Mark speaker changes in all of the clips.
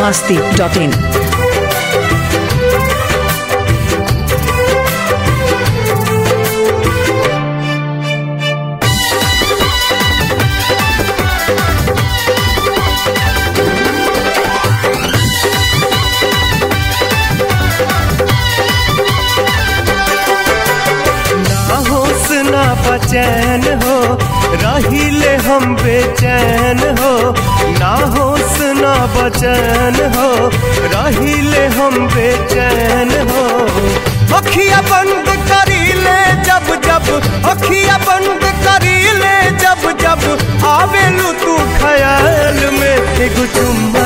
Speaker 1: biharmasti.in।
Speaker 2: चैन हो रहिले हम बेचैन हो, ना होश ना बचैन हो रहिले हम बेचैन हो। अखिया बंद करीले जब जब, अखिया बंद करीले जब जब आवेलू तू ख्याल में। एगो चुम्मा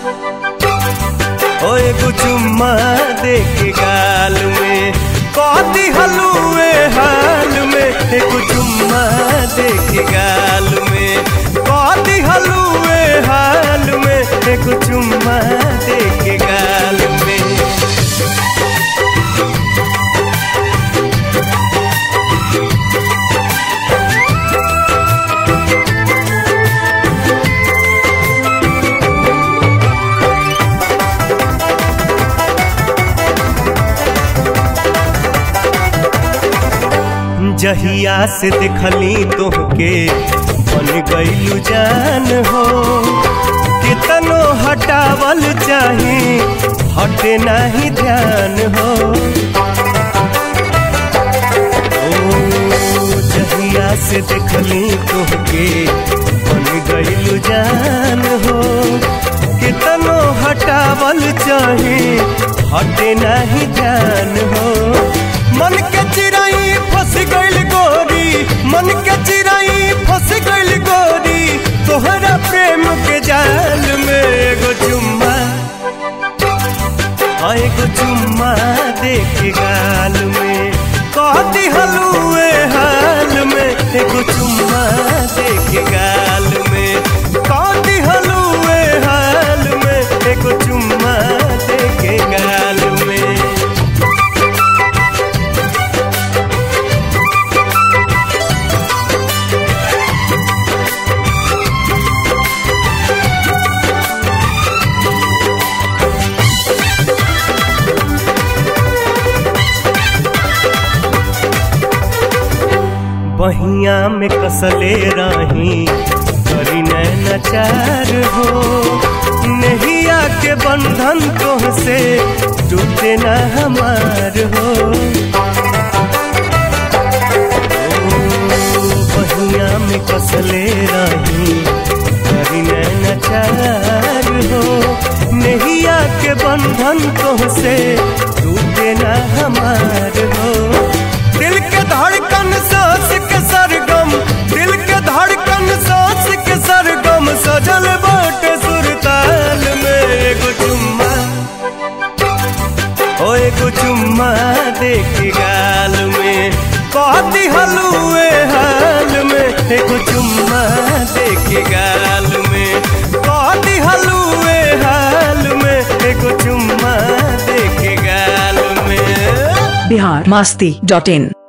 Speaker 2: ओ एगो चुम्मा दे के गाल में कौदी हलुए हाल में। एगो चुम्मा दे के गाल में कौदी हलुए हाल में। एगो चुम्मा दे के गाल में। जहिया से देखली तोहके बन गईलू जान हो, कितनो हटावल चाही हटे नहीं ध्यान हो। ओ जहिया से देखली तोहके बन गईलू जान हो, कितनो हटावल चाही हटे नहीं ध्यान हो। मन के चिराई फंस गइल गोरी, मन के चिराई फंस गइल गोरी तोहरा प्रेम के जाल में। एगो चुम्मा एगो चुम्मा दे के गाल में कौदी हलुए हाल में। एगो चुम्मा दे के गाल में कौदी हलुए हाल में। एगो चुम्मा दे के गाल में। बहिया में कसले रही करी नैनाचार हो, नहिया के बंधन तोहसे टूटे न हमार हो। बहिया में कसले रही करी नैनाचार हो, नहिया के बंधन तोहसे टूटे न हमार हो। दिल के धड़कन सांस के सरगम, दिल के धड़कन सांस के सरगम सजल बाटे सुरताल में। एगो चुम्मा ओ एगो चुम्मा दे के गाल में कौदी हलुए हाल में। एगो चुम्मा दे के गाल में कौदी हलुए हाल में। एगो चुम्मा दे के गाल में।
Speaker 1: biharmasti.in।